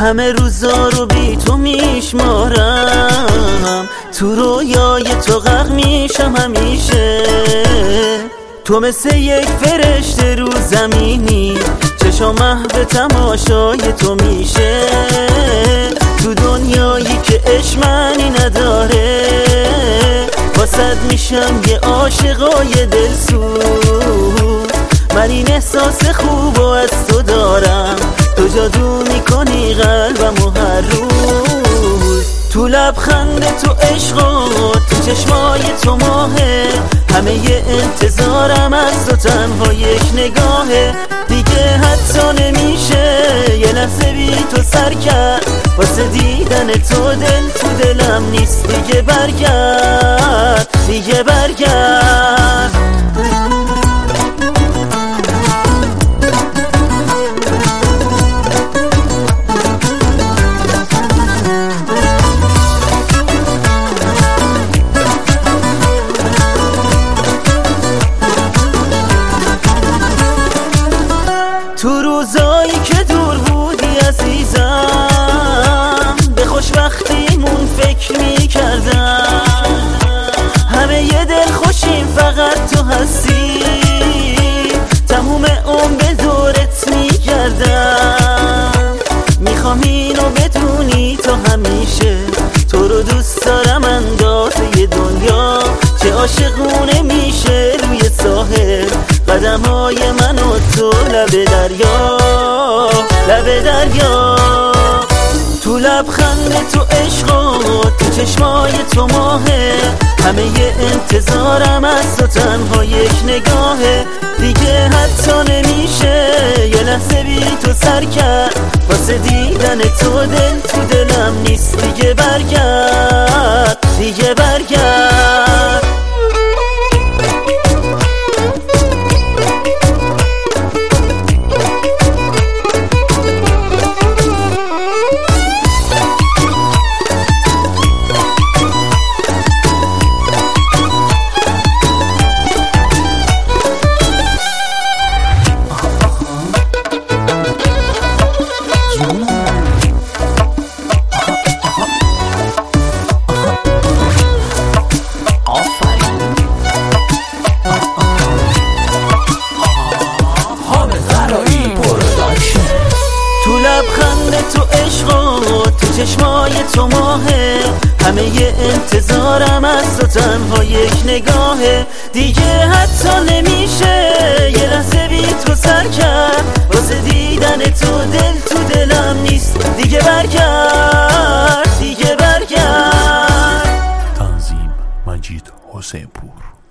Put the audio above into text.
همه روزا رو بی تو میشمارم، تو رویای تو غرق میشم همیشه. تو مثل یک فرشته رو زمینی، چشم محو تماشای تو میشه. تو دنیایی که عشق معنی نداره، واسد میشم یه عاشقای دلسوز. من این احساس خوب از تو دارم، تو جادو میکنی قلبمو هر روز. تو لبخند تو عشقات، تو چشمای تو ماهه، همه ی انتظارم از تو تنها یک نگاهه. دیگه حتی نمیشه یه لحظه بی تو سر کرد، واسه دیدن تو دل تو دلم نیست. دیگه برگرد، دیگه برگرد. تو روزایی که دور بودی عزیزم، به خوشبختیمون فکر میکردم. همه یه دل خوشیم فقط تو هستی، تموم عمر به دورت میگردم. میخوام اینو بدونی تو همیشه، تو رو دوست دارم اندازه دنیا. چه عاشقونه میشه روی ساحل قدمهای من و تو لب دریا، لب دریا. تو لبخند تو عشقات، تو چشمای تو ماهه، همه ی انتظارم از تو تنها یک نگاهه. دیگه حتی نمیشه یه لحظه بی تو سر کرد، واسه دیدن تو دل تو دلم نیست. دیگه برگرد، دیگه برگرد. تو لبخند تو عشقات، تو چشمای تو ماهه، همه ی انتظارم از تو تنها یک نگاهه. دیگه حتی نمیشه یه لحظه بی تو سر کرد، واسه دیدن تو دل تو دلم نیست. دیگه برگرد، دیگه برگرد. تنظیم مجید حسین پور.